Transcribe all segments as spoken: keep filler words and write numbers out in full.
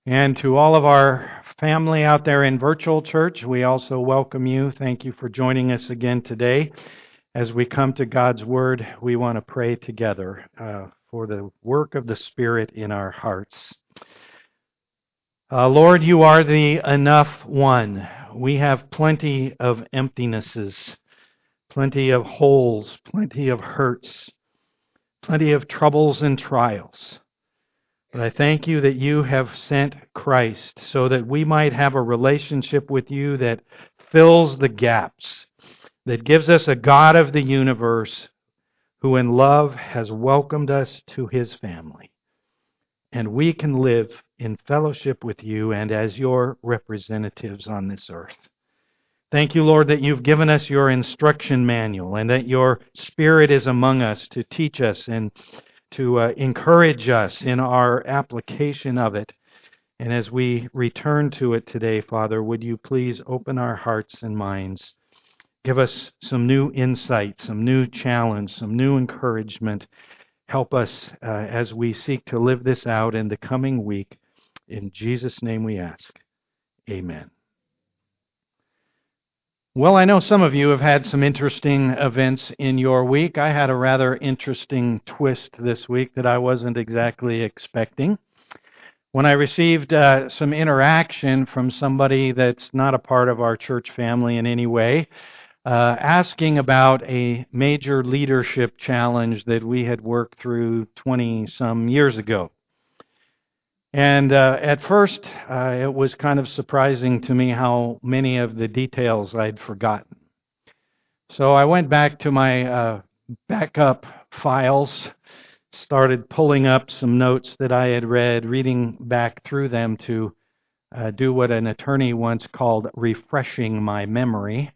And to all of our family out there in virtual church, we also welcome you. Thank you for joining us again today. As we come to God's Word, we want to pray together uh, for the work of the Spirit in our hearts. Uh, Lord, you are the enough one. We have plenty of emptinesses, plenty of holes, plenty of hurts, plenty of troubles and trials. But I thank you that you have sent Christ so that we might have a relationship with you that fills the gaps, that gives us a God of the universe who in love has welcomed us to his family. And we can live in fellowship with you and as your representatives on this earth. Thank you, Lord, that you've given us your instruction manual and that your Spirit is among us to teach us and to uh, encourage us in our application of it. And as we return to it today, Father, would you please open our hearts and minds, give us some new insight, some new challenge, some new encouragement. Help us uh, as we seek to live this out in the coming week. In Jesus' name we ask. Amen. Well, I know some of you have had some interesting events in your week. I had a rather interesting twist this week that I wasn't exactly expecting. When I received uh, some interaction from somebody that's not a part of our church family in any way, uh, asking about a major leadership challenge that we had worked through twenty-some years ago. And uh, at first, uh, it was kind of surprising to me how many of the details I'd forgotten. So I went back to my uh, backup files, started pulling up some notes that I had read, reading back through them to uh, do what an attorney once called refreshing my memory,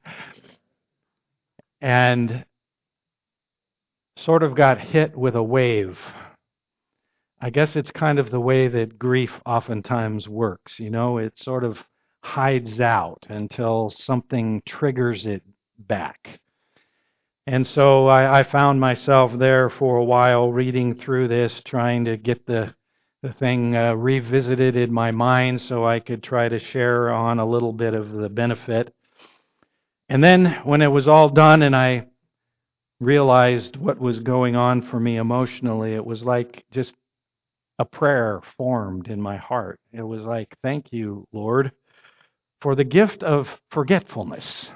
and sort of got hit with a wave. I guess it's kind of the way that grief oftentimes works. You know, it sort of hides out until something triggers it back. And so I, I found myself there for a while reading through this, trying to get the, the thing uh, revisited in my mind so I could try to share on a little bit of the benefit. And then when it was all done and I realized what was going on for me emotionally, it was like just a prayer formed in my heart. It was like, thank you, Lord, for the gift of forgetfulness,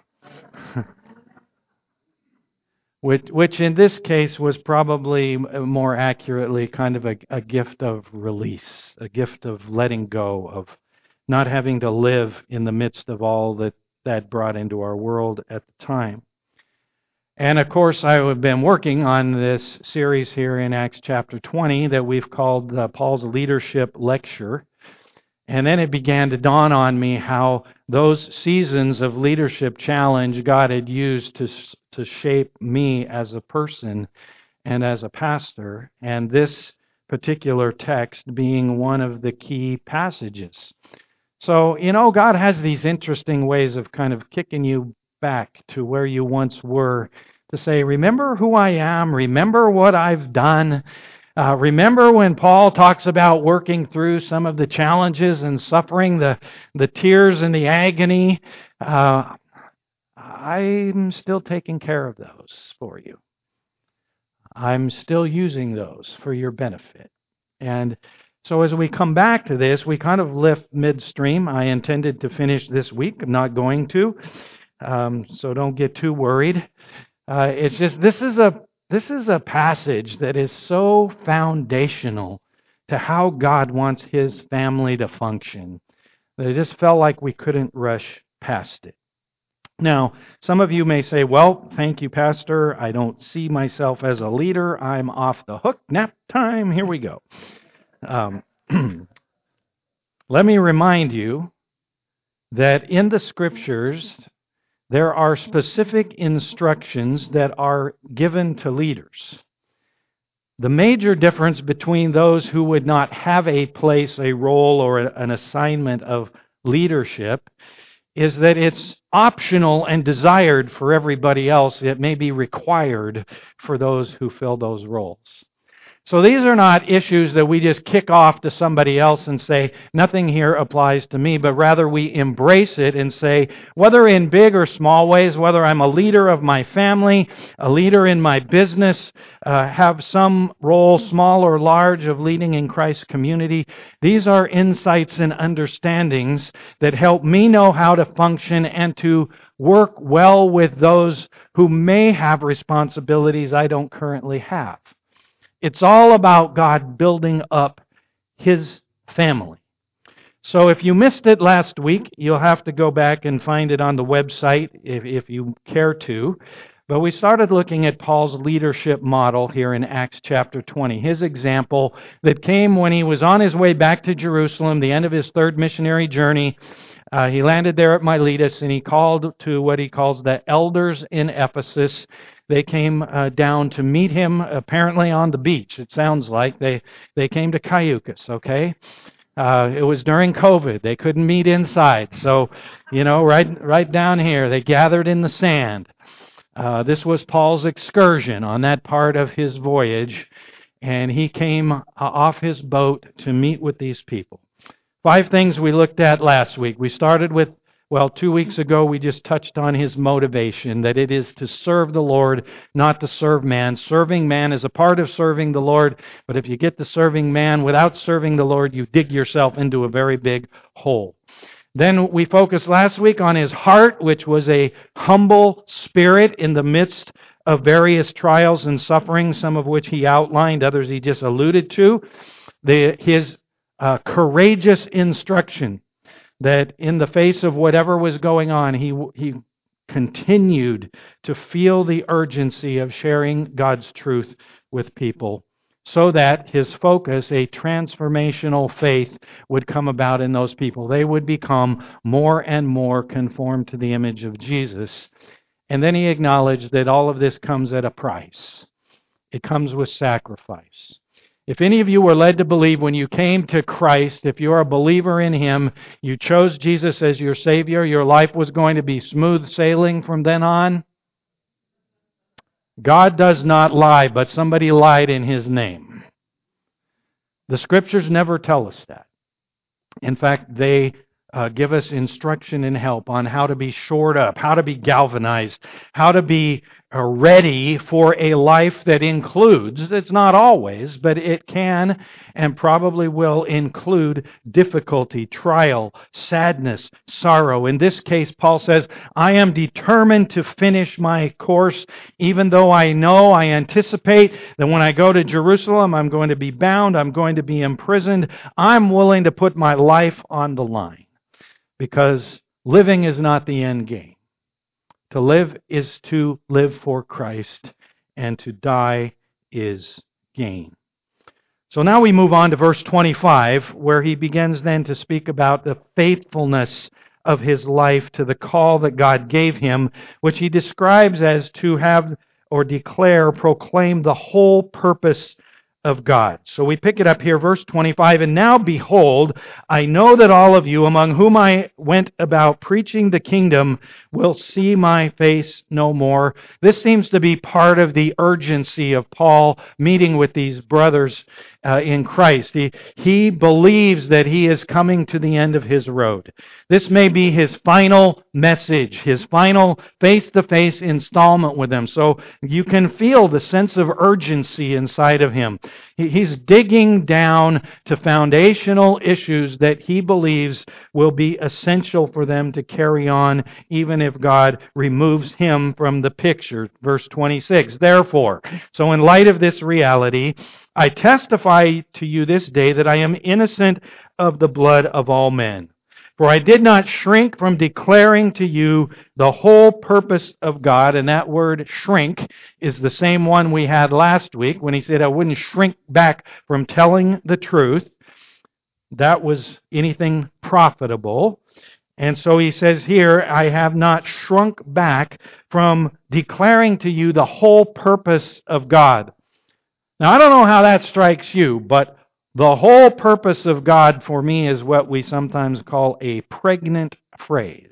which, which in this case was probably more accurately kind of a, a gift of release, a gift of letting go, of not having to live in the midst of all that that brought into our world at the time. And of course, I have been working on this series here in Acts chapter twenty that we've called uh, Paul's Leadership Lecture. And then it began to dawn on me how those seasons of leadership challenge God had used to, to shape me as a person and as a pastor, and this particular text being one of the key passages. So, you know, God has these interesting ways of kind of kicking you back to where you once were to say, remember who I am, remember what I've done. Uh, remember when Paul talks about working through some of the challenges and suffering, the, the tears and the agony. Uh, I'm still taking care of those for you. I'm still using those for your benefit. And so as we come back to this, we kind of lift midstream. I intended to finish this week. I'm not going to. Um, so don't get too worried. Uh, it's just this is a this is a passage that is so foundational to how God wants his family to function that it just felt like we couldn't rush past it. Now, some of you may say, well, thank you, Pastor. I don't see myself as a leader. I'm off the hook. Nap time. Here we go. Um, let me remind you that in the Scriptures, there are specific instructions that are given to leaders. The major difference between those who would not have a place, a role, or an assignment of leadership is that it's optional and desired for everybody else. It may be required for those who fill those roles. So these are not issues that we just kick off to somebody else and say, nothing here applies to me, but rather we embrace it and say, whether in big or small ways, whether I'm a leader of my family, a leader in my business, uh, have some role, small or large, of leading in Christ's community, these are insights and understandings that help me know how to function and to work well with those who may have responsibilities I don't currently have. It's all about God building up His family. So if you missed it last week, you'll have to go back and find it on the website if, if you care to. But we started looking at Paul's leadership model here in Acts chapter twenty. His example that came when he was on his way back to Jerusalem, the end of his third missionary journey. Uh, he landed there at Miletus, and he called to what he calls the elders in Ephesus. They came uh, down to meet him, apparently on the beach. It sounds like they they came to Caiucus. Okay, uh, it was during COVID. They couldn't meet inside, so you know, right right down here, they gathered in the sand. Uh, this was Paul's excursion on that part of his voyage, and he came uh, off his boat to meet with these people. Five things we looked at last week. We started with, well, two weeks ago we just touched on his motivation, that it is to serve the Lord, not to serve man. Serving man is a part of serving the Lord, but if you get to serving man without serving the Lord, you dig yourself into a very big hole. Then we focused last week on his heart, which was a humble spirit in the midst of various trials and sufferings, some of which he outlined, others he just alluded to. The, his uh, courageous instruction, that in the face of whatever was going on, he he continued to feel the urgency of sharing God's truth with people, so that his focus, a transformational faith, would come about in those people. They would become more and more conformed to the image of Jesus. And then he acknowledged that all of this comes at a price. It comes with sacrifice. If any of you were led to believe when you came to Christ, if you're a believer in Him, you chose Jesus as your Savior, your life was going to be smooth sailing from then on, God does not lie, but somebody lied in His name. The Scriptures never tell us that. In fact, they uh, give us instruction and help on how to be shored up, how to be galvanized, how to be uh, ready for a life that includes, it's not always, but it can and probably will include difficulty, trial, sadness, sorrow. In this case, Paul says, I am determined to finish my course, even though I know, I anticipate that when I go to Jerusalem, I'm going to be bound, I'm going to be imprisoned. I'm willing to put my life on the line, because living is not the end game. To live is to live for Christ, and to die is gain. So now we move on to verse twenty-five, where he begins then to speak about the faithfulness of his life to the call that God gave him, which he describes as to have or declare, proclaim the whole purpose of God. So we pick it up here, verse twenty-five, and now behold, I know that all of you among whom I went about preaching the kingdom will see my face no more. This seems to be part of the urgency of Paul meeting with these brothers uh, in Christ. He, he believes that he is coming to the end of his road. This may be his final message, his final face-to-face installment with them. So you can feel the sense of urgency inside of him. He's digging down to foundational issues that he believes will be essential for them to carry on, even if God removes him from the picture. Verse twenty-six, therefore, so in light of this reality, I testify to you this day that I am innocent of the blood of all men. For I did not shrink from declaring to you the whole purpose of God. And that word shrink is the same one we had last week when he said I wouldn't shrink back from telling the truth. That was anything profitable. And so he says here, I have not shrunk back from declaring to you the whole purpose of God. Now, I don't know how that strikes you, but the whole purpose of God for me is what we sometimes call a pregnant phrase.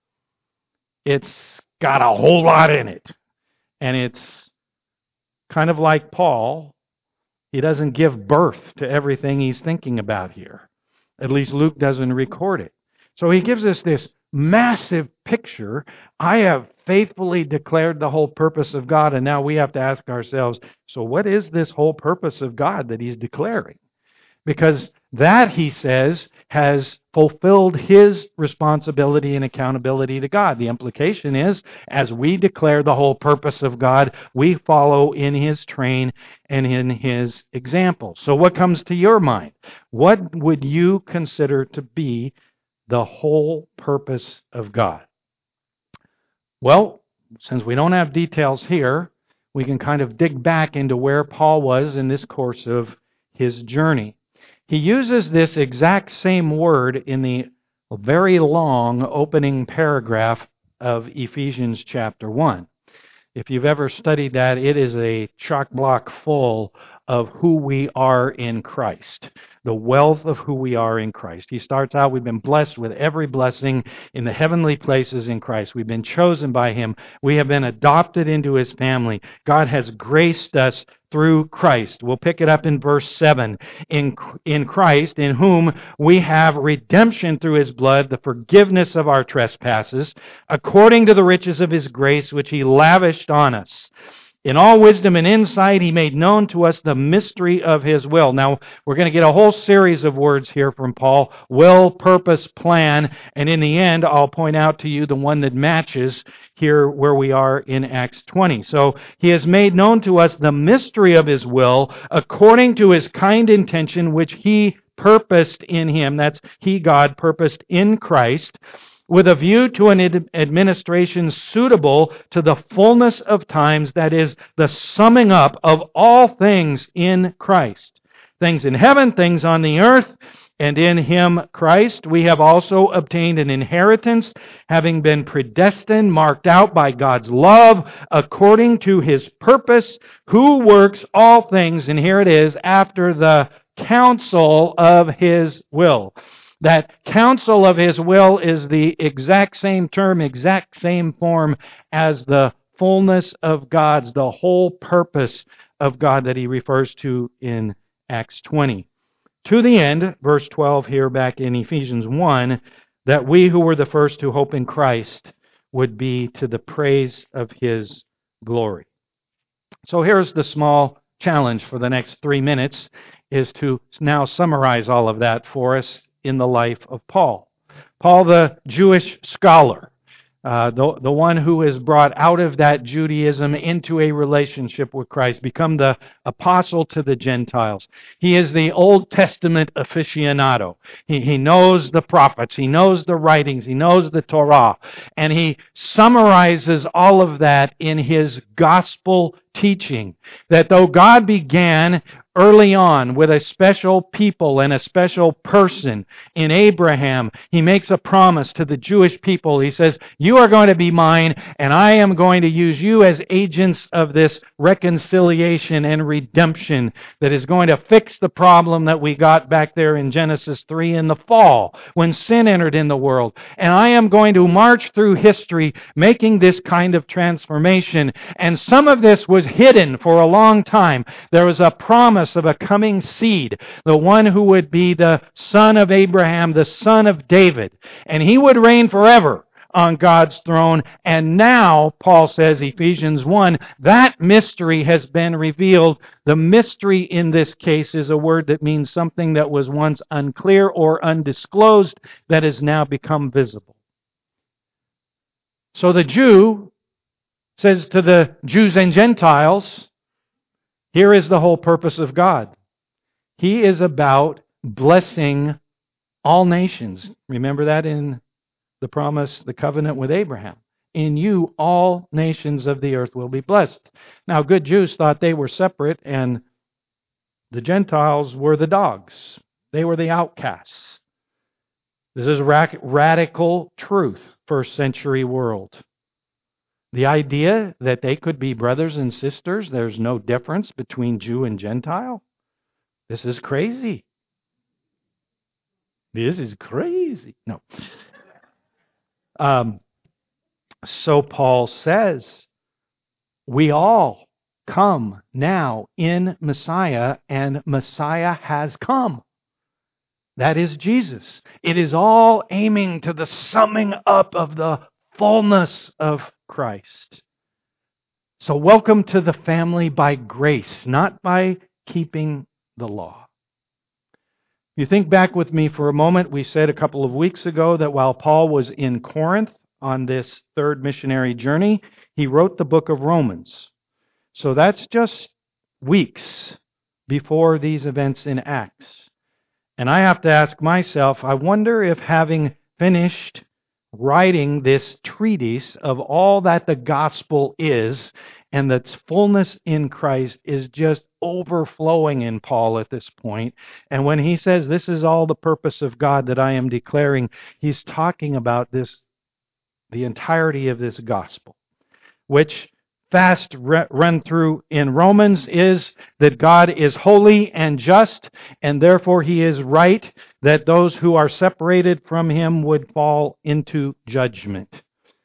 It's got a whole lot in it. And it's kind of like Paul. He doesn't give birth to everything he's thinking about here. At least Luke doesn't record it. So he gives us this massive picture. I have faithfully declared the whole purpose of God, and now we have to ask ourselves, so what is this whole purpose of God that he's declaring? Because that, he says, has fulfilled his responsibility and accountability to God. The implication is, as we declare the whole purpose of God, we follow in his train and in his example. So what comes to your mind? What would you consider to be the whole purpose of God? Well, since we don't have details here, we can kind of dig back into where Paul was in this course of his journey. He uses this exact same word in the very long opening paragraph of Ephesians chapter one. If you've ever studied that, it is a chock block full of who we are in Christ, the wealth of who we are in Christ. He starts out, we've been blessed with every blessing in the heavenly places in Christ. We've been chosen by him. We have been adopted into his family. God has graced us through Christ. We'll pick it up in verse seven. In, in Christ, in whom we have redemption through his blood, the forgiveness of our trespasses, according to the riches of his grace, which he lavished on us. In all wisdom and insight, he made known to us the mystery of his will. Now, we're going to get a whole series of words here from Paul: will, purpose, plan, and in the end, I'll point out to you the one that matches here where we are in Acts twenty. So, he has made known to us the mystery of his will, according to his kind intention, which he purposed in him. That's he, God, purposed in Christ, with a view to an ad- administration suitable to the fullness of times, that is, the summing up of all things in Christ. Things in heaven, things on the earth, and in him, Christ, we have also obtained an inheritance, having been predestined, marked out by God's love, according to his purpose, who works all things, and here it is, after the counsel of his will. That counsel of his will is the exact same term, exact same form as the fullness of God's, the whole purpose of God that he refers to in Acts twenty. To the end, verse twelve here back in Ephesians one, that we who were the first to hope in Christ would be to the praise of his glory. So here's the small challenge for the next three minutes, is to now summarize all of that for us in the life of Paul. Paul, the Jewish scholar, uh, the, the one who is brought out of that Judaism into a relationship with Christ, become the apostle to the Gentiles. He is the Old Testament aficionado. He, he knows the prophets, he knows the writings, he knows the Torah, and he summarizes all of that in his gospel teaching, that though God began early on with a special people and a special person in Abraham, he makes a promise to the Jewish people. He says, you are going to be mine, and I am going to use you as agents of this reconciliation and redemption that is going to fix the problem that we got back there in Genesis three in the fall, when sin entered in the world. And I am going to march through history making this kind of transformation. And some of this was hidden for a long time. There was a promise of a coming seed, the one who would be the son of Abraham, the son of David, and he would reign forever on God's throne. And now, Paul says, Ephesians one, that mystery has been revealed. The mystery in this case is a word that means something that was once unclear or undisclosed that has now become visible. So the Jew says to the Jews and Gentiles, here is the whole purpose of God. He is about blessing all nations. Remember that in the promise, the covenant with Abraham. In you, all nations of the earth will be blessed. Now, good Jews thought they were separate, and the Gentiles were the dogs. They were the outcasts. This is radical truth, first century world. The idea that they could be brothers and sisters, there's no difference between Jew and Gentile, this is crazy. This is crazy. No. Um, so Paul says, we all come now in Messiah, and Messiah has come. That is Jesus. It is all aiming to the summing up of the fullness of Christ. So welcome to the family by grace, not by keeping the law. You think back with me for a moment. We said a couple of weeks ago that while Paul was in Corinth on this third missionary journey, he wrote the book of Romans. So that's just weeks before these events in Acts. And I have to ask myself, I wonder if having finished writing this treatise of all that the gospel is and its fullness in Christ is just overflowing in Paul at this point. And when he says this is all the purpose of God that I am declaring, he's talking about this, the entirety of this gospel, which fast run through in Romans is that God is holy and just, and therefore he is right that those who are separated from him would fall into judgment.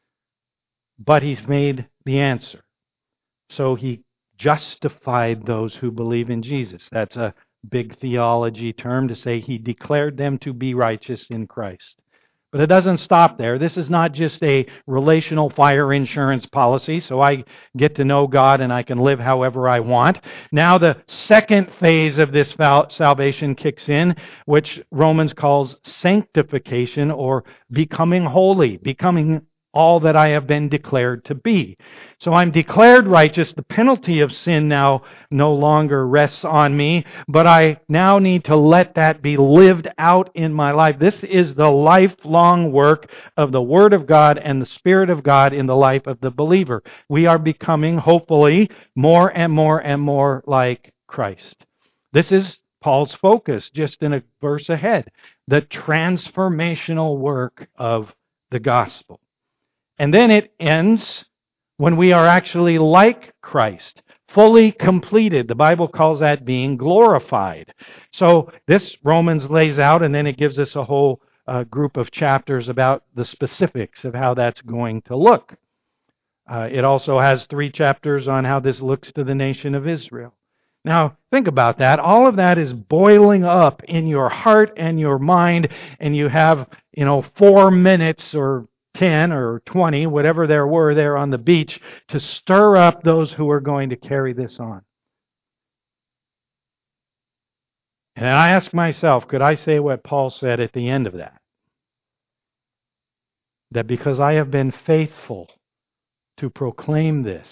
But he's made the answer. So he justified those who believe in Jesus. That's a big theology term to say he declared them to be righteous in Christ. But it doesn't stop there. This is not just a relational fire insurance policy, so I get to know God and I can live however I want. Now the second phase of this salvation kicks in, which Romans calls sanctification, or becoming holy, becoming all that I have been declared to be. So I'm declared righteous. The penalty of sin now no longer rests on me, but I now need to let that be lived out in my life. This is the lifelong work of the Word of God and the Spirit of God in the life of the believer. We are becoming, hopefully, more and more and more like Christ. This is Paul's focus, just in a verse ahead, the transformational work of the gospel. And then it ends when we are actually like Christ, fully completed. The Bible calls that being glorified. So this Romans lays out, and then it gives us a whole uh, group of chapters about the specifics of how that's going to look. Uh, it also has three chapters on how this looks to the nation of Israel. Now, think about that. All of that is boiling up in your heart and your mind, and you have, you know, four minutes or ten or twenty, whatever there were there on the beach, to stir up those who are going to carry this on. And I ask myself, could I say what Paul said at the end of that? That because I have been faithful to proclaim this,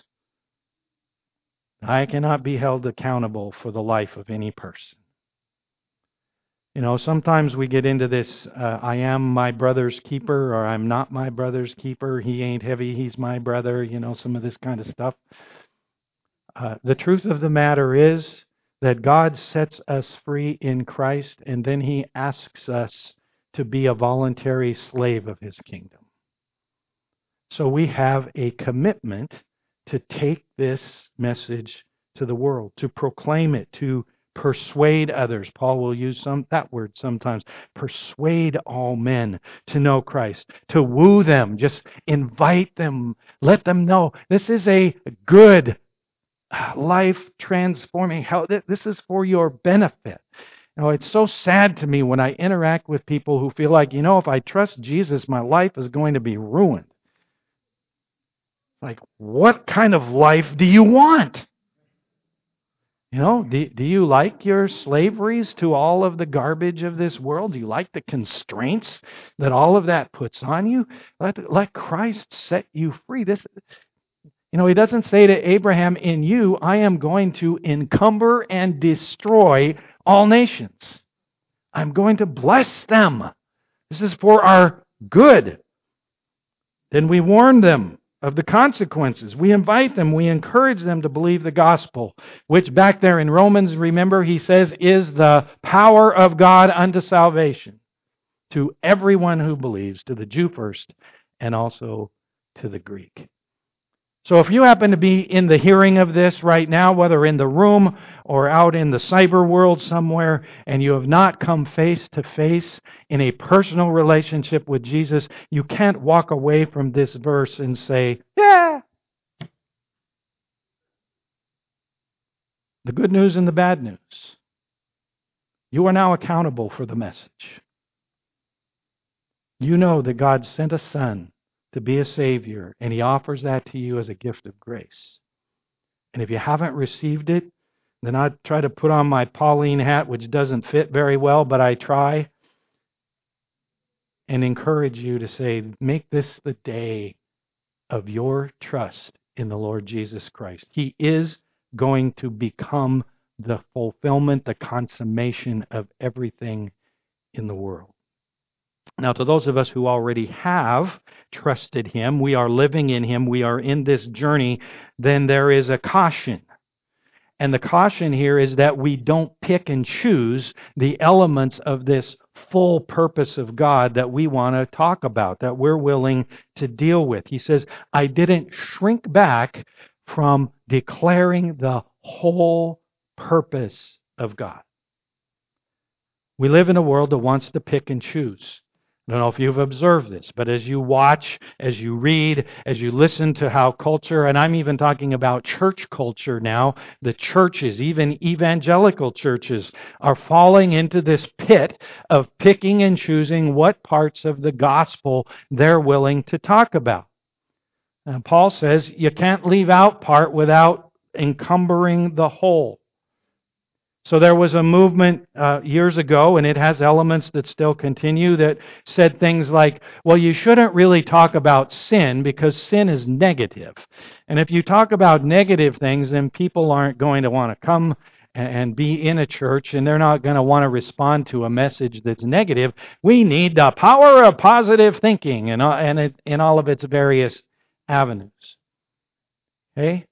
I cannot be held accountable for the life of any person. You know, sometimes we get into this, uh, I am my brother's keeper, or I'm not my brother's keeper. He ain't heavy, he's my brother, you know, some of this kind of stuff. Uh, the truth of the matter is that God sets us free in Christ, and then he asks us to be a voluntary slave of his kingdom. So we have a commitment to take this message to the world, to proclaim it, to persuade others. Paul will use some that word sometimes. Persuade all men to know Christ. To woo them. Just invite them. Let them know this is a good, life-transforming help. This is for your benefit. You know, it's so sad to me when I interact with people who feel like, you know, if I trust Jesus, my life is going to be ruined. Like, what kind of life do you want? You know, do, do you like your slaveries to all of the garbage of this world? Do you like the constraints that all of that puts on you? Let, let Christ set you free. This, you know, he doesn't say to Abraham, in you, I am going to encumber and destroy all nations. I'm going to bless them. This is for our good. Then we warn them of the consequences. We invite them, we encourage them to believe the gospel, which back there in Romans, remember, he says, is the power of God unto salvation to everyone who believes, to the Jew first, and also to the Greek. So if you happen to be in the hearing of this right now, whether in the room or out in the cyber world somewhere, and you have not come face to face in a personal relationship with Jesus, you can't walk away from this verse and say, yeah. The good news and the bad news. You are now accountable for the message. You know that God sent a Son to be a Savior, and He offers that to you as a gift of grace. And if you haven't received it, then I try to put on my Pauline hat, which doesn't fit very well, but I try, and encourage you to say, make this the day of your trust in the Lord Jesus Christ. He is going to become the fulfillment, the consummation of everything in the world. Now, to those of us who already have trusted Him, we are living in Him, we are in this journey, then there is a caution. And the caution here is that we don't pick and choose the elements of this full purpose of God that we want to talk about, that we're willing to deal with. He says, I didn't shrink back from declaring the whole purpose of God. We live in a world that wants to pick and choose. I don't know if you've observed this, but as you watch, as you read, as you listen to how culture, and I'm even talking about church culture now, the churches, even evangelical churches, are falling into this pit of picking and choosing what parts of the gospel they're willing to talk about. And Paul says you can't leave out part without encumbering the whole. So there was a movement uh, years ago, and it has elements that still continue, that said things like, well, you shouldn't really talk about sin because sin is negative. And if you talk about negative things, then people aren't going to want to come and be in a church, and they're not going to want to respond to a message that's negative. We need the power of positive thinking and, and it, in all of its various avenues. Okay?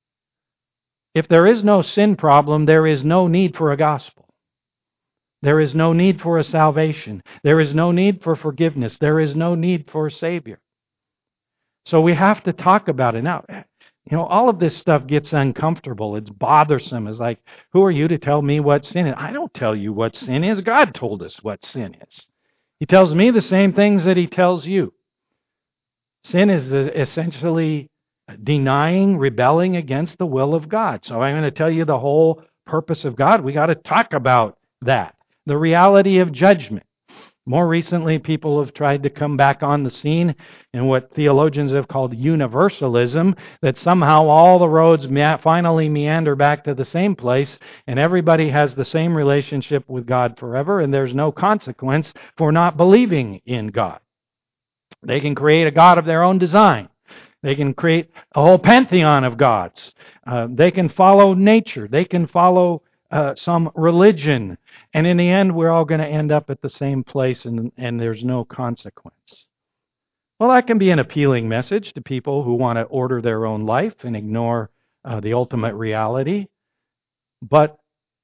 If there is no sin problem, there is no need for a gospel. There is no need for a salvation. There is no need for forgiveness. There is no need for a Savior. So we have to talk about it. Now, you know, all of this stuff gets uncomfortable. It's bothersome. It's like, who are you to tell me what sin is? I don't tell you what sin is. God told us what sin is. He tells me the same things that He tells you. Sin is essentially denying, rebelling against the will of God. So I'm going to tell you the whole purpose of God. We got to talk about that. The reality of judgment. More recently, people have tried to come back on the scene in what theologians have called universalism, that somehow all the roads finally meander back to the same place, and everybody has the same relationship with God forever, and there's no consequence for not believing in God. They can create a God of their own design. They can create a whole pantheon of gods. Uh, they can follow nature. They can follow uh, some religion. And in the end, we're all going to end up at the same place, and, and there's no consequence. Well, that can be an appealing message to people who want to order their own life and ignore uh, the ultimate reality. But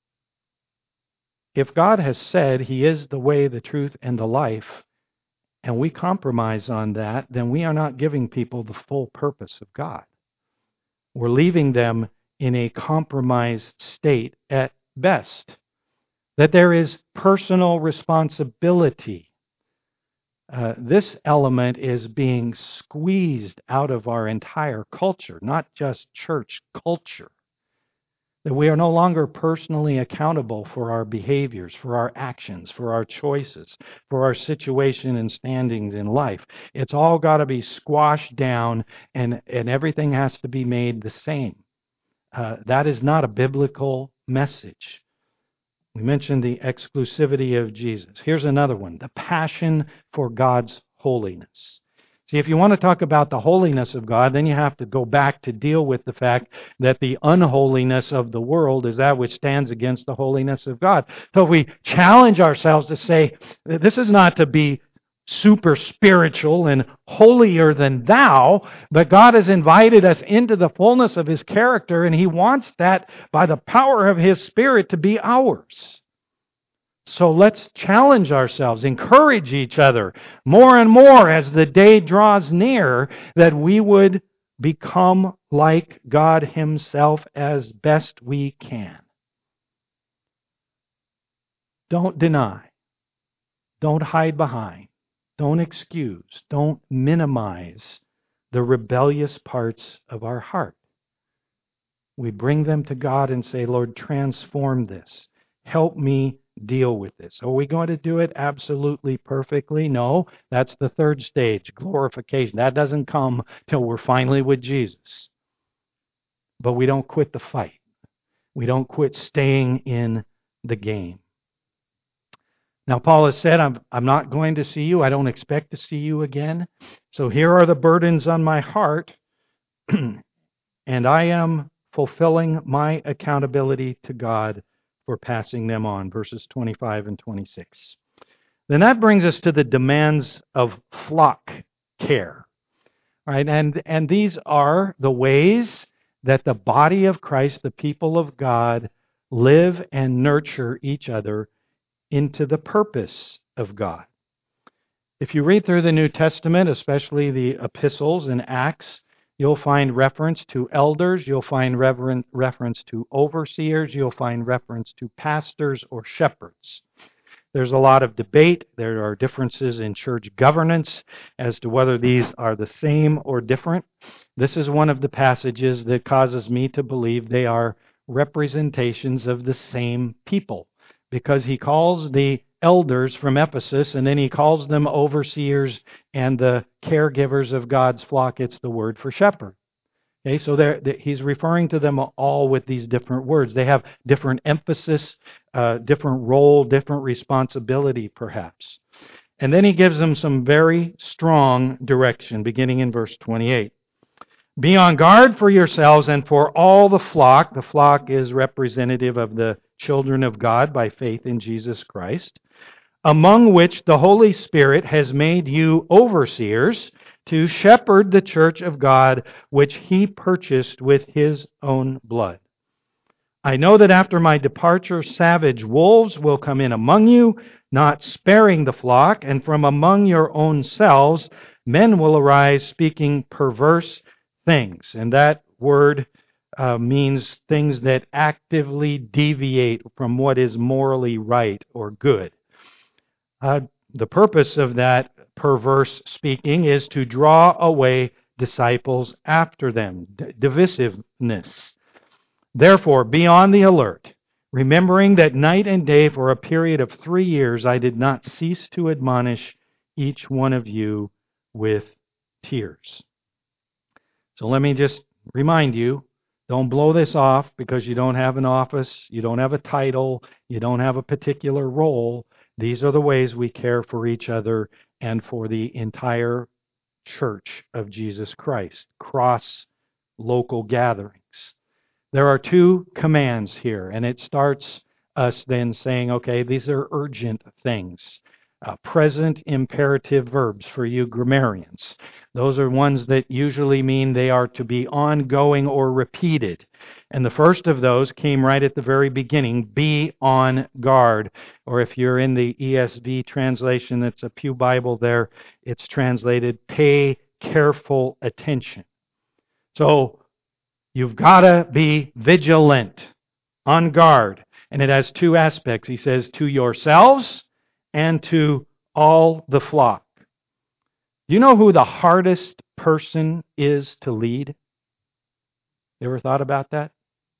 if God has said He is the way, the truth, and the life, and we compromise on that, then we are not giving people the full purpose of God. We're leaving them in a compromised state at best. That there is personal responsibility. Uh, this element is being squeezed out of our entire culture, not just church culture. That we are no longer personally accountable for our behaviors, for our actions, for our choices, for our situation and standings in life. It's all got to be squashed down, and, and everything has to be made the same. Uh, that is not a biblical message. We mentioned the exclusivity of Jesus. Here's another one, the passion for God's holiness. See, if you want to talk about the holiness of God, then you have to go back to deal with the fact that the unholiness of the world is that which stands against the holiness of God. So if we challenge ourselves to say, this is not to be super spiritual and holier than thou, but God has invited us into the fullness of His character, and He wants that by the power of His Spirit to be ours. So let's challenge ourselves, encourage each other more and more as the day draws near, that we would become like God Himself as best we can. Don't deny. Don't hide behind. Don't excuse. Don't minimize the rebellious parts of our heart. We bring them to God and say, Lord, transform this. Help me deal with this. Are we going to do it absolutely perfectly? No. That's the third stage, glorification. That doesn't come till we're finally with Jesus. But we don't quit the fight. We don't quit staying in the game. Now, Paul has said, I'm, I'm not going to see you. I don't expect to see you again. So here are the burdens on my heart, and I am fulfilling my accountability to God for passing them on, verses twenty-five and twenty-six. Then that brings us to the demands of flock care. Right? And, and these are the ways that the body of Christ, the people of God, live and nurture each other into the purpose of God. If you read through the New Testament, especially the epistles and Acts, you'll find reference to elders, you'll find reverent, reference to overseers, you'll find reference to pastors or shepherds. There's a lot of debate. There are differences in church governance as to whether these are the same or different. This is one of the passages that causes me to believe they are representations of the same people, because he calls the elders from Ephesus and then he calls them overseers and the caregivers of God's flock. It's the word for shepherd. Okay, so there, he's referring to them all with these different words. They have different emphasis, uh, different role, different responsibility, perhaps. And then he gives them some very strong direction, beginning in verse twenty-eight. Be on guard for yourselves and for all the flock. The flock is representative of the children of God by faith in Jesus Christ, among which the Holy Spirit has made you overseers, to shepherd the church of God, which he purchased with his own blood. I know that after my departure, savage wolves will come in among you, not sparing the flock, and from among your own selves men will arise speaking perverse things. And that word uh, means things that actively deviate from what is morally right or good. Uh, the purpose of that perverse speaking is to draw away disciples after them, D- divisiveness. Therefore, be on the alert, remembering that night and day for a period of three years I did not cease to admonish each one of you with tears. So let me just remind you, don't blow this off because you don't have an office, you don't have a title, you don't have a particular role. These are the ways we care for each other and for the entire church of Jesus Christ, cross local gatherings. There are two commands here, and it starts us then saying, okay, these are urgent things. Uh, present imperative verbs for you grammarians. Those are ones that usually mean they are to be ongoing or repeated. And the first of those came right at the very beginning, be on guard. Or if you're in the E S V translation, that's a Pew Bible there, it's translated, pay careful attention. So you've got to be vigilant, on guard. And it has two aspects. He says, to yourselves and to all the flock. Do you know who the hardest person is to lead? You ever thought about that?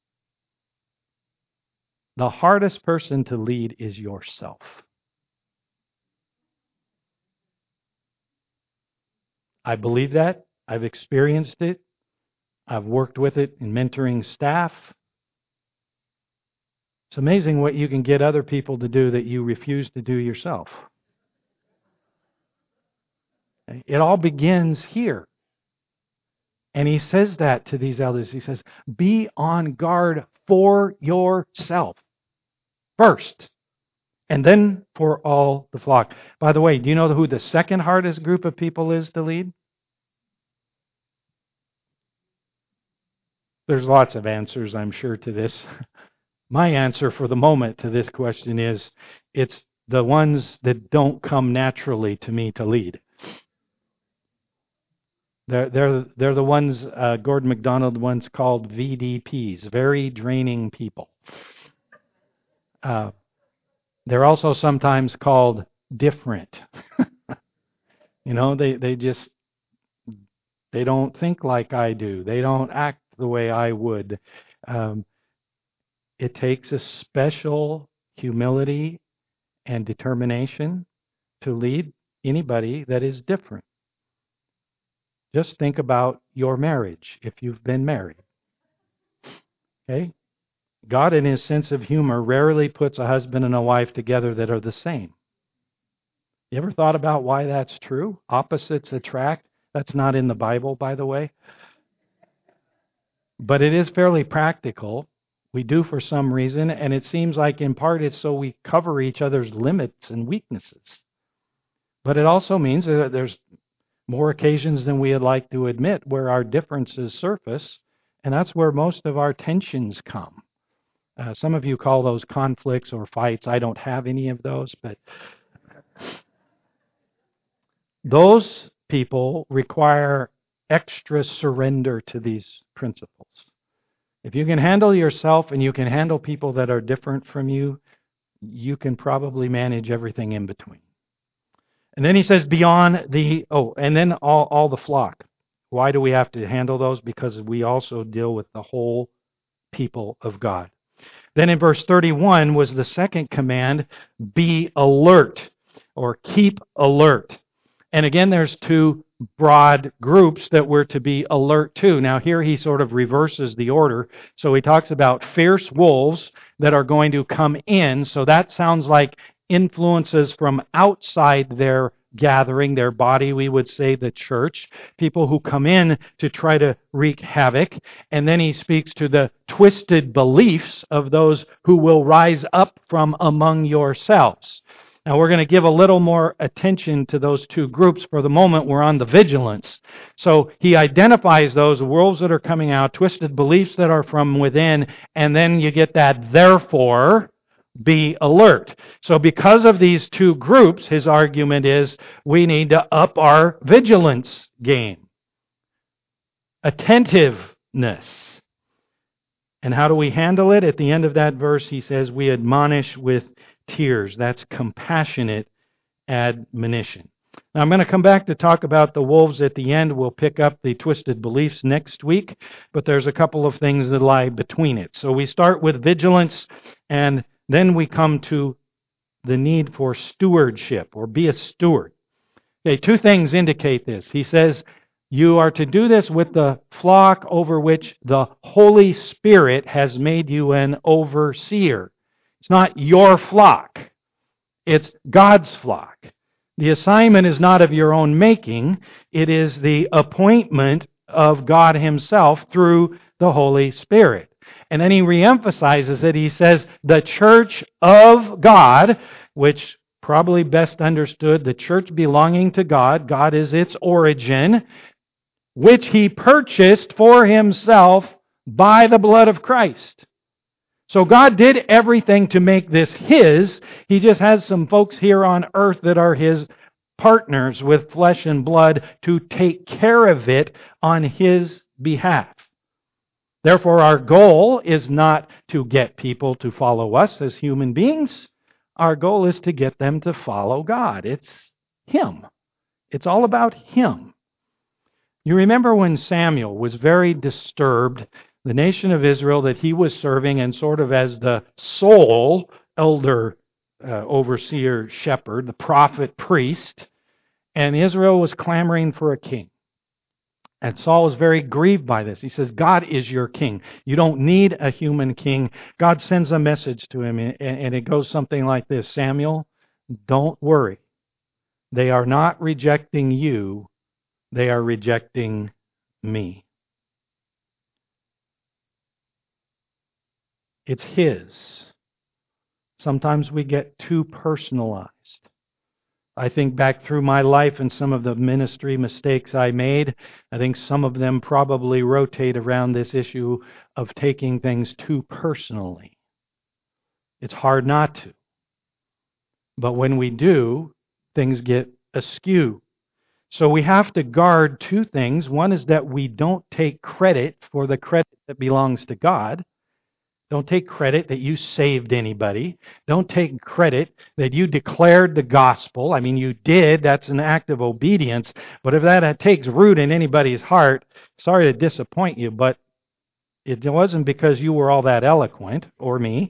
The hardest person to lead is yourself. I believe that. I've experienced it. I've worked with it in mentoring staff. It's amazing what you can get other people to do that you refuse to do yourself. It all begins here. And he says that to these elders. He says, be on guard for yourself first, and then for all the flock. By the way, do you know who the second hardest group of people is to lead? There's lots of answers, I'm sure, to this. My answer for the moment to this question is, it's the ones that don't come naturally to me to lead. They're, they're, they're the ones uh, Gordon MacDonald once called V D Ps, very draining people. Uh, they're also sometimes called different. You know, they, they just, they don't think like I do. They don't act the way I would. Um, it takes a special humility and determination to lead anybody that is different. Just think about your marriage if you've been married. Okay? God, in his sense of humor, rarely puts a husband and a wife together that are the same. You ever thought about why that's true? Opposites attract. That's not in the Bible, by the way. But it is fairly practical. We do for some reason, and it seems like in part it's so we cover each other's limits and weaknesses. But it also means that there's more occasions than we would like to admit where our differences surface, and that's where most of our tensions come. Uh, some of you call those conflicts or fights. I don't have any of those, but those people require extra surrender to these principles. If you can handle yourself and you can handle people that are different from you, you can probably manage everything in between. And then he says beyond the, oh, and then all, all the flock. Why do we have to handle those? Because we also deal with the whole people of God. Then in verse thirty-one was the second command, be alert or keep alert. And again, there's two broad groups that we're to be alert to. Now here he sort of reverses the order. So he talks about fierce wolves that are going to come in. So that sounds like influences from outside their gathering, their body, we would say the church, people who come in to try to wreak havoc. And then he speaks to the twisted beliefs of those who will rise up from among yourselves. Now we're going to give a little more attention to those two groups. For the moment, we're on the vigilance. So he identifies those wolves that are coming out, twisted beliefs that are from within, and then you get that therefore be alert. So because of these two groups, his argument is we need to up our vigilance game. Attentiveness. And how do we handle it? At the end of that verse, he says, we admonish with tears. That's compassionate admonition. Now, I'm going to come back to talk about the wolves at the end. We'll pick up the twisted beliefs next week, but there's a couple of things that lie between it. So we start with vigilance, and then we come to the need for stewardship, or be a steward. Okay, two things indicate this. He says, you are to do this with the flock over which the Holy Spirit has made you an overseer. It's not your flock. It's God's flock. The assignment is not of your own making. It is the appointment of God himself through the Holy Spirit. And then he reemphasizes it. He says, the church of God, which probably best understood, the church belonging to God, God is its origin, which he purchased for himself by the blood of Christ. So God did everything to make this his. He just has some folks here on earth that are his partners with flesh and blood to take care of it on his behalf. Therefore, our goal is not to get people to follow us as human beings. Our goal is to get them to follow God. It's him. It's all about him. You remember when Samuel was very disturbed, the nation of Israel that he was serving, and sort of as the sole elder, uh, overseer, shepherd, the prophet, priest, and Israel was clamoring for a king. And Saul was very grieved by this. He says, God is your king. You don't need a human king. God sends a message to him, and it goes something like this: Samuel, don't worry. They are not rejecting you. They are rejecting me. It's his. Sometimes we get too personalized. I think back through my life and some of the ministry mistakes I made. I think some of them probably rotate around this issue of taking things too personally. It's hard not to. But when we do, things get askew. So we have to guard two things. One is that we don't take credit for the credit that belongs to God. Don't take credit that you saved anybody. Don't take credit that you declared the gospel. I mean, you did. That's an act of obedience. But if that takes root in anybody's heart, sorry to disappoint you, but It wasn't because you were all that eloquent, or me.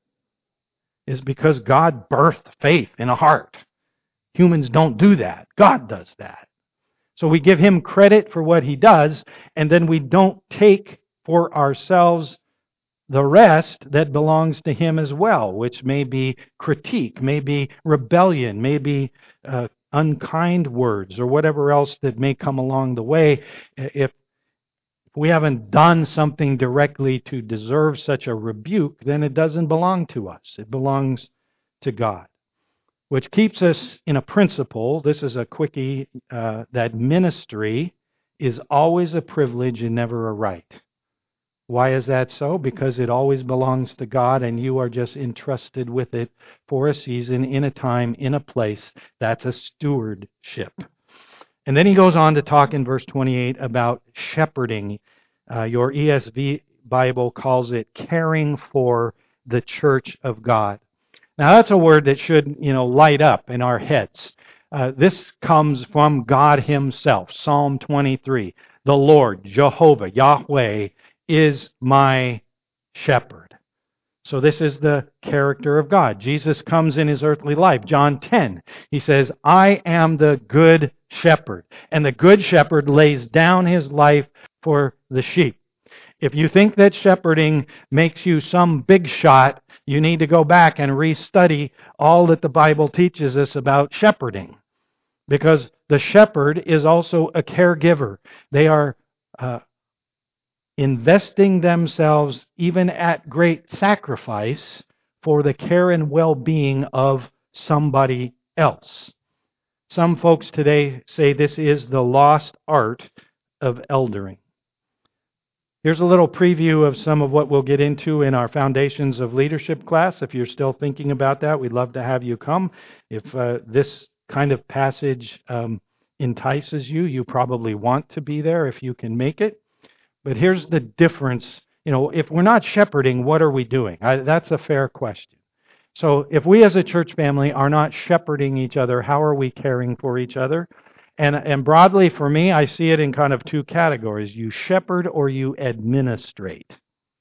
It's because God birthed faith in a heart. Humans don't do that. God does that. So we give Him credit for what He does, and then we don't take for ourselves the rest that belongs to Him as well, which may be critique, may be rebellion, may be uh, unkind words, or whatever else that may come along the way. If we haven't done something directly to deserve such a rebuke, then it doesn't belong to us. It belongs to God. Which keeps us in a principle, this is a quickie, uh, that ministry is always a privilege and never a right. Why is that so? Because it always belongs to God, and you are just entrusted with it for a season, in a time, in a place. That's a stewardship. And then he goes on to talk in verse twenty-eight about shepherding. Uh, your E S V Bible calls it caring for the church of God. Now that's a word that should, you know, light up in our heads. Uh, this comes from God Himself. Psalm twenty-three. The Lord, Jehovah, Yahweh, is my shepherd. So this is the character of God. Jesus comes in His earthly life. John ten, He says, I am the good shepherd. And the good shepherd lays down his life for the sheep. If you think that shepherding makes you some big shot, you need to go back and restudy all that the Bible teaches us about shepherding. Because the shepherd is also a caregiver. They are uh, investing themselves, even at great sacrifice, for the care and well-being of somebody else. Some folks today say this is the lost art of eldering. Here's a little preview of some of what we'll get into in our Foundations of Leadership class. If you're still thinking about that, we'd love to have you come. If uh, this kind of passage um, entices you, you probably want to be there if you can make it. But here's the difference. You know, if we're not shepherding, what are we doing? I, that's a fair question. So if we as a church family are not shepherding each other, how are we caring for each other? And, and broadly for me, I see it in kind of two categories. You shepherd or you administrate.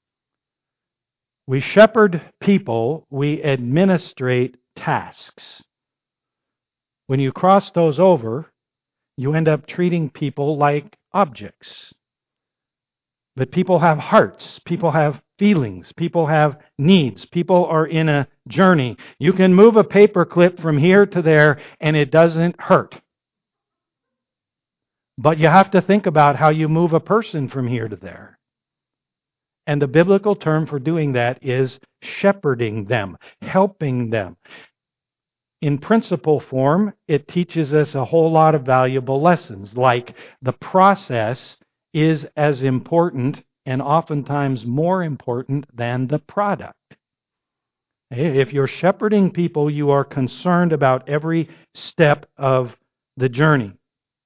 We shepherd people, we administrate tasks. When you cross those over, you end up treating people like objects. But people have hearts, people have feelings, people have needs, people are in a journey. You can move a paper clip from here to there and it doesn't hurt. But you have to think about how you move a person from here to there. And the biblical term for doing that is shepherding them, helping them. In principle form, it teaches us a whole lot of valuable lessons, like the process is as important and oftentimes more important than the product. If you're shepherding people, you are concerned about every step of the journey.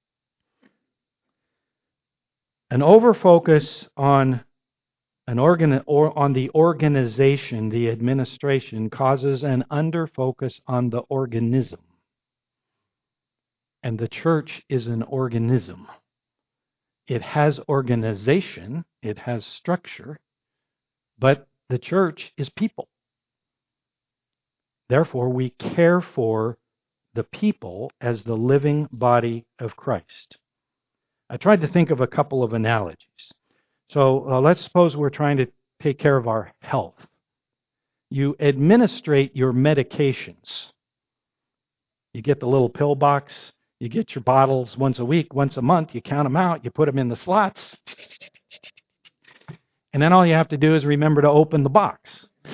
An overfocus on an organ or on the organization, the administration, causes an underfocus on the organism. And the church is an organism. It has organization, it has structure, but the church is people. Therefore, we care for the people as the living body of Christ. I tried to think of a couple of analogies. So uh, let's suppose we're trying to take care of our health. You administrate your medications. You get the little pill box. You get your bottles once a week, once a month. You count them out. You put them in the slots. And then all you have to do is remember to open the box.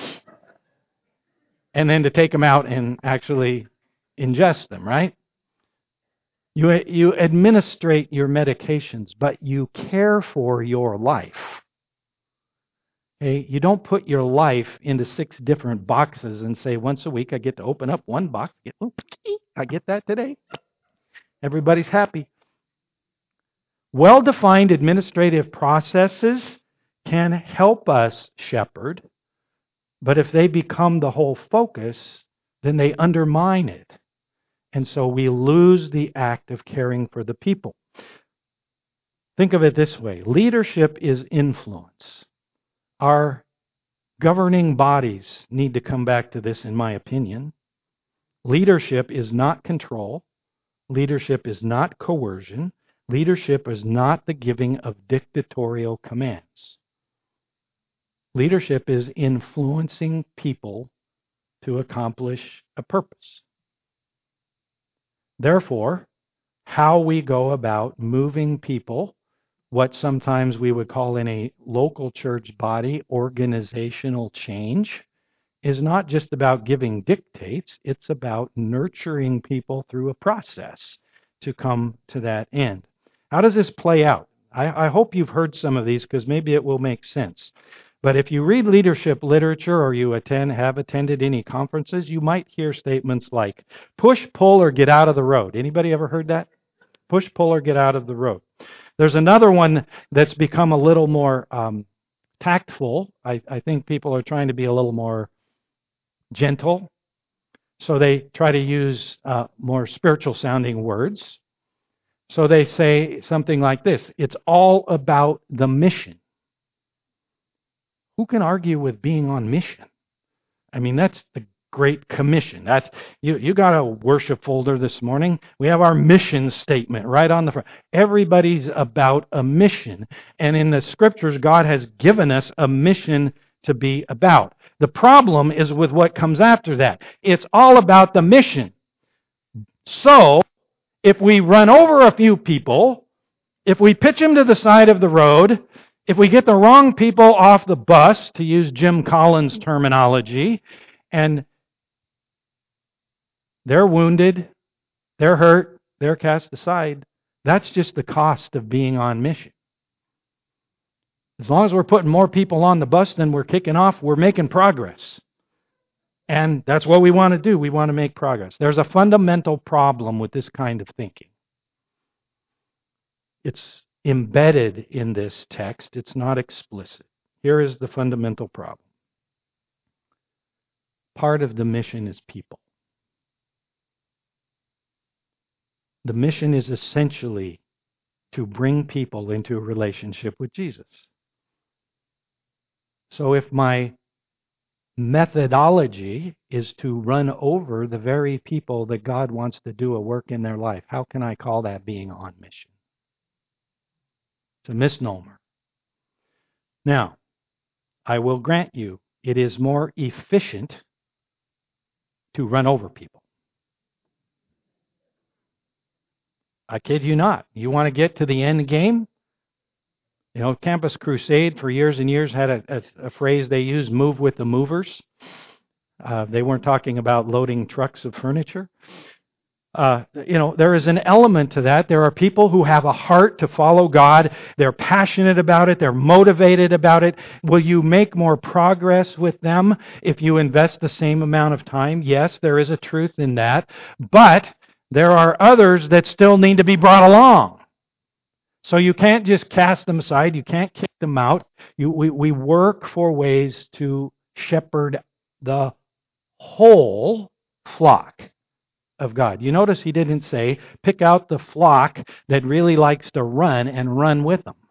And then to take them out and actually ingest them, right? You, you administrate your medications, but you care for your life. Okay? You don't put your life into six different boxes and say, once a week I get to open up one box. I get that today. Everybody's happy. Well-defined administrative processes can help us shepherd, but if they become the whole focus, then they undermine it. And so we lose the act of caring for the people. Think of it this way. Leadership is influence. Our governing bodies need to come back to this, in my opinion. Leadership is not control. Leadership is not coercion. Leadership is not the giving of dictatorial commands. Leadership is influencing people to accomplish a purpose. Therefore, how we go about moving people, what sometimes we would call in a local church body organizational change, is not just about giving dictates, it's about nurturing people through a process to come to that end. How does this play out? I, I hope you've heard some of these because maybe it will make sense. But if you read leadership literature or you attend, have attended any conferences, you might hear statements like, push, pull, or get out of the road. Anybody ever heard that? Push, pull, or get out of the road. There's another one that's become a little more um, tactful. I, I think people are trying to be a little more gentle. So they try to use uh, more spiritual sounding words. So they say something like this: it's all about the mission. Who can argue with being on mission? I mean, that's the Great Commission. That's you, you got a worship folder this morning. We have our mission statement right on the front. Everybody's about a mission. And in the scriptures, God has given us a mission to be about. The problem is with what comes after that. It's all about the mission. So, if we run over a few people, if we pitch them to the side of the road, if we get the wrong people off the bus, to use Jim Collins' terminology, and they're wounded, they're hurt, they're cast aside, that's just the cost of being on mission. As long as we're putting more people on the bus than we're kicking off, we're making progress. And that's what we want to do. We want to make progress. There's a fundamental problem with this kind of thinking. It's embedded in this text. It's not explicit. Here is the fundamental problem. Part of the mission is people. The mission is essentially to bring people into a relationship with Jesus. So if my methodology is to run over the very people that God wants to do a work in their life, how can I call that being on mission? It's a misnomer. Now, I will grant you, it is more efficient to run over people. I kid you not. You want to get to the end game? You know, Campus Crusade for years and years had a, a, a phrase they used, move with the movers. Uh, they weren't talking about loading trucks of furniture. Uh, you know, there is an element to that. There are people who have a heart to follow God. They're passionate about it. They're motivated about it. Will you make more progress with them if you invest the same amount of time? Yes, there is a truth in that. But there are others that still need to be brought along. So you can't just cast them aside. You can't kick them out. You, we, we work for ways to shepherd the whole flock of God. You notice he didn't say, pick out the flock that really likes to run and run with them.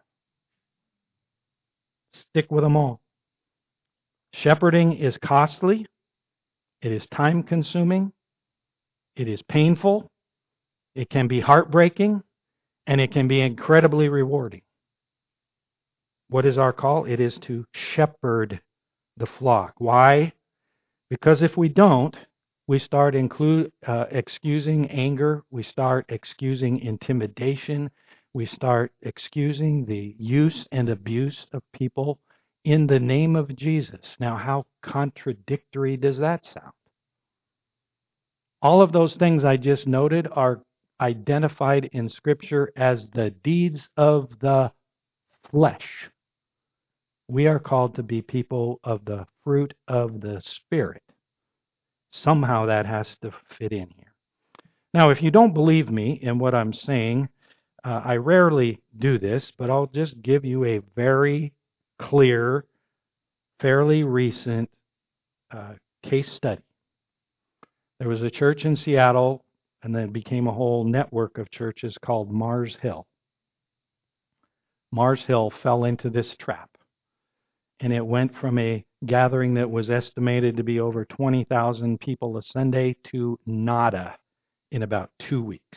Stick with them all. Shepherding is costly. It is time-consuming. It is painful. It can be heartbreaking. And it can be incredibly rewarding. What is our call? It is to shepherd the flock. Why? Because if we don't, we start include, uh, excusing anger. We start excusing intimidation. We start excusing the use and abuse of people in the name of Jesus. Now, how contradictory does that sound? All of those things I just noted are identified in Scripture as the deeds of the flesh. We are called to be people of the fruit of the Spirit. Somehow that has to fit in here. Now, if you don't believe me in what I'm saying, uh, I rarely do this, but I'll just give you a very clear, fairly recent uh, case study. There was a church in Seattle, and then it became a whole network of churches called Mars Hill. Mars Hill fell into this trap. And it went from a gathering that was estimated to be over twenty thousand people a Sunday to nada in about two weeks.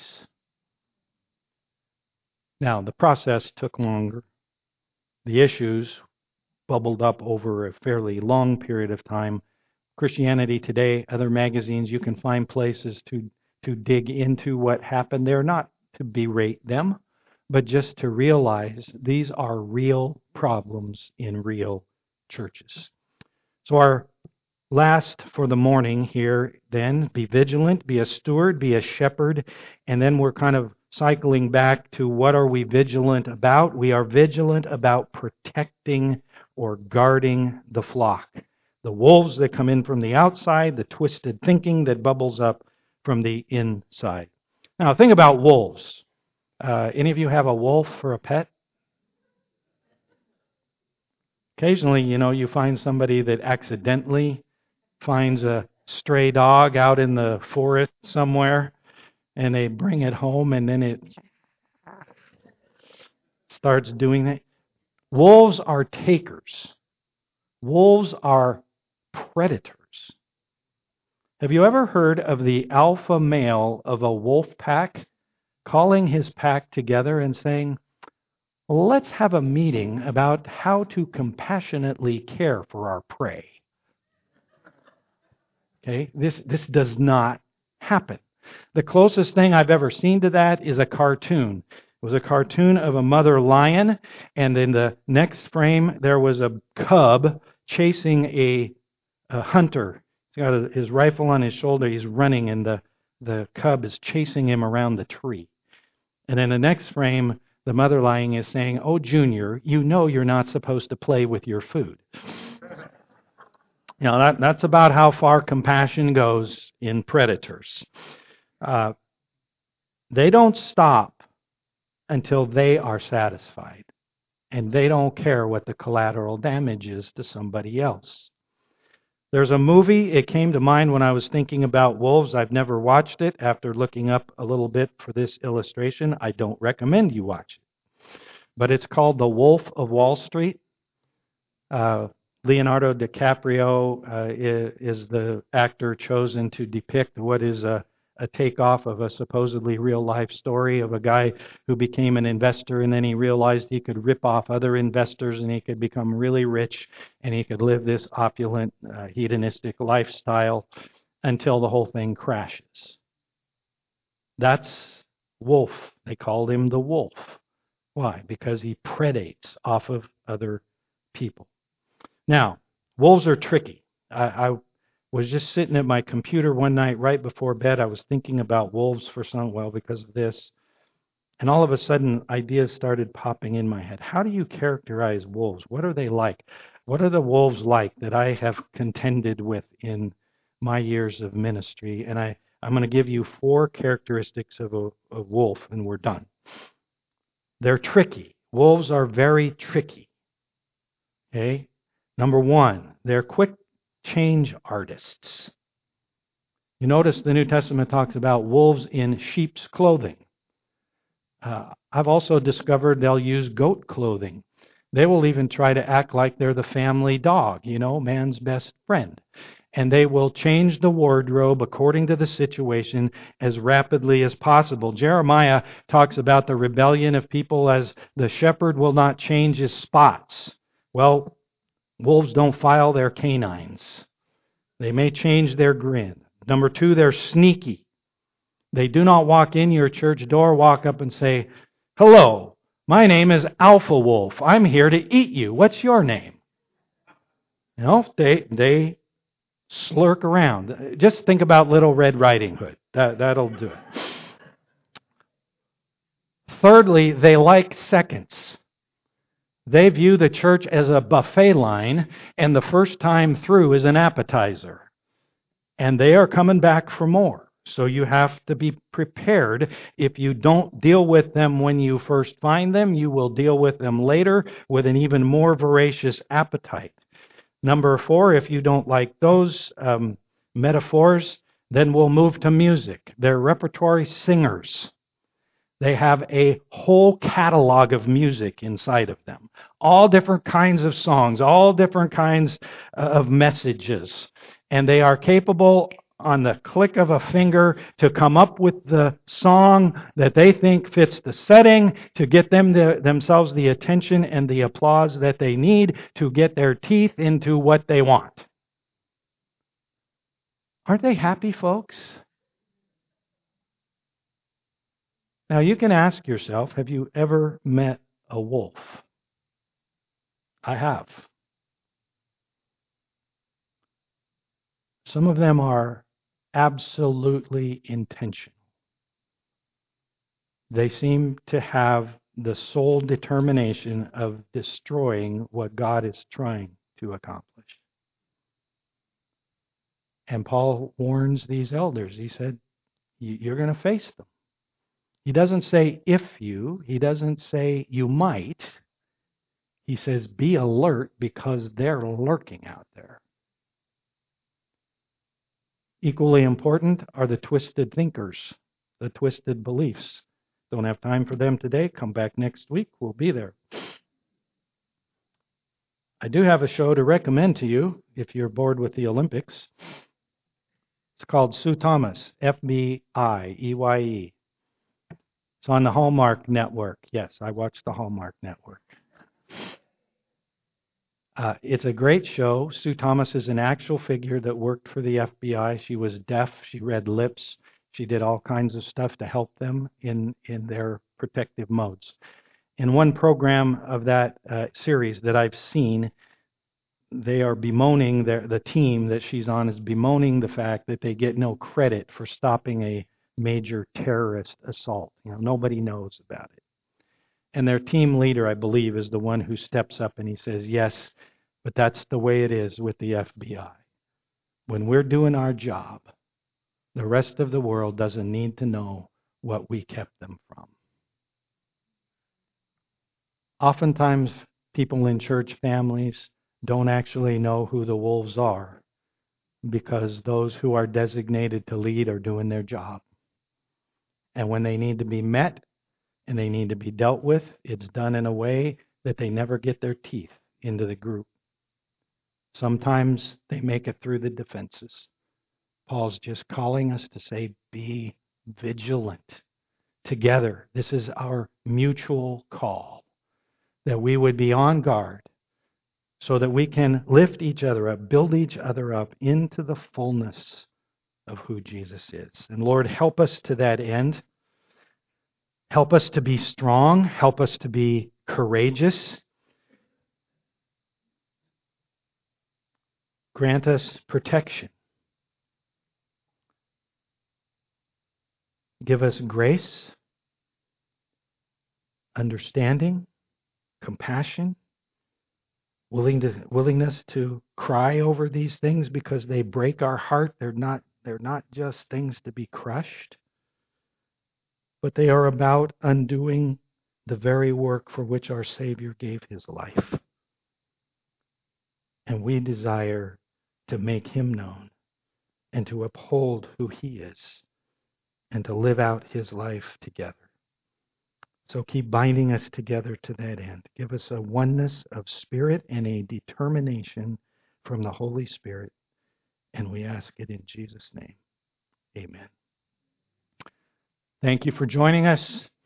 Now, the process took longer. The issues bubbled up over a fairly long period of time. Christianity Today, other magazines, you can find places to, to dig into what happened there, not to berate them, but just to realize these are real problems in real churches. So our last for the morning here then, be vigilant, be a steward, be a shepherd, and then we're kind of cycling back to what are we vigilant about? We are vigilant about protecting or guarding the flock. The wolves that come in from the outside, the twisted thinking that bubbles up from the inside. Now think about wolves. Uh, any of you have a wolf for a pet? Occasionally, you know, you find somebody that accidentally finds a stray dog out in the forest somewhere, and they bring it home, and then it starts doing that. Wolves are takers. Wolves are predators. Have you ever heard of the alpha male of a wolf pack calling his pack together and saying, let's have a meeting about how to compassionately care for our prey? Okay, this, this does not happen. The closest thing I've ever seen to that is a cartoon. It was a cartoon of a mother lion, and in the next frame there was a cub chasing a, a hunter. He's got a, his rifle on his shoulder, he's running, and the, the cub is chasing him around the tree. And in the next frame, the mother lion is saying, oh, Junior, you know you're not supposed to play with your food. You know, that, that's about how far compassion goes in predators. Uh, they don't stop until they are satisfied. And they don't care what the collateral damage is to somebody else. There's a movie, it came to mind when I was thinking about wolves. I've never watched it. After looking up a little bit for this illustration, I don't recommend you watch it. But it's called The Wolf of Wall Street. Uh, Leonardo DiCaprio uh, is, is the actor chosen to depict what is a, a takeoff of a supposedly real-life story of a guy who became an investor, and then he realized he could rip off other investors and he could become really rich and he could live this opulent, uh, hedonistic lifestyle until the whole thing crashes. That's Wolf. They called him the Wolf. Why? Because he predates off of other people. Now, wolves are tricky. I, I was just sitting at my computer one night right before bed. I was thinking about wolves for some, well, because of this. And all of a sudden, ideas started popping in my head. How do you characterize wolves? What are they like? What are the wolves like that I have contended with in my years of ministry? And I, I'm going to give you four characteristics of a, a wolf, and we're done. They're tricky. Wolves are very tricky. Okay? Number one, they're quick change artists. You notice the New Testament talks about wolves in sheep's clothing. Uh, I've also discovered they'll use goat clothing. They will even try to act like they're the family dog, you know, man's best friend. And they will change the wardrobe according to the situation as rapidly as possible. Jeremiah talks about the rebellion of people as the shepherd will not change his spots. Well, wolves don't file their canines. They may change their grin. Number two, they're sneaky. They do not walk in your church door, walk up and say, hello, my name is Alpha Wolf. I'm here to eat you. What's your name? You know, they, they slurk around. Just think about Little Red Riding Hood. That, that'll do it. Thirdly, they like seconds. They view the church as a buffet line, and the first time through is an appetizer. And they are coming back for more. So you have to be prepared. If you don't deal with them when you first find them, you will deal with them later with an even more voracious appetite. Number four, if you don't like those um, metaphors, then we'll move to music. They're repertory singers. They have a whole catalog of music inside of them. All different kinds of songs, all different kinds uh, of messages. And they are capable on the click of a finger to come up with the song that they think fits the setting, to get them the, themselves the attention and the applause that they need to get their teeth into what they want. Aren't they happy folks? Now you can ask yourself, have you ever met a wolf? I have. Some of them are absolutely intentional. They seem to have the sole determination of destroying what God is trying to accomplish. And Paul warns these elders. He said, you're going to face them. He doesn't say if you, he doesn't say you might. He says be alert because they're lurking out there. Equally important are the twisted thinkers, the twisted beliefs. Don't have time for them today. Come back next week. We'll be there. I do have a show to recommend to you if you're bored with the Olympics. It's called Sue Thomas, F B I E Y E. It's on the Hallmark Network. Yes, I watch the Hallmark Network. Uh, it's a great show. Sue Thomas is an actual figure that worked for the F B I. She was deaf. She read lips. She did all kinds of stuff to help them in, in their protective modes. In one program of that uh, series that I've seen, they are bemoaning, their, the team that she's on is bemoaning the fact that they get no credit for stopping a major terrorist assault. You know, nobody knows about it. And their team leader, I believe, is the one who steps up and he says, yes, but that's the way it is with the F B I. When we're doing our job, the rest of the world doesn't need to know what we kept them from. Oftentimes, people in church families don't actually know who the wolves are because those who are designated to lead are doing their job. And when they need to be met and they need to be dealt with, it's done in a way that they never get their teeth into the group. Sometimes they make it through the defenses. Paul's just calling us to say, be vigilant together. This is our mutual call, that we would be on guard so that we can lift each other up, build each other up into the fullness of who Jesus is. And Lord, help us to that end. Help us to be strong. Help us to be courageous. Grant us protection. Give us grace, understanding, compassion, willing to, willingness to cry over these things because they break our heart. They're not, they're not just things to be crushed, but they are about undoing the very work for which our Savior gave his life. And we desire to make him known and to uphold who he is and to live out his life together. So keep binding us together to that end. Give us a oneness of spirit and a determination from the Holy Spirit. And we ask it in Jesus' name. Amen. Thank you for joining us.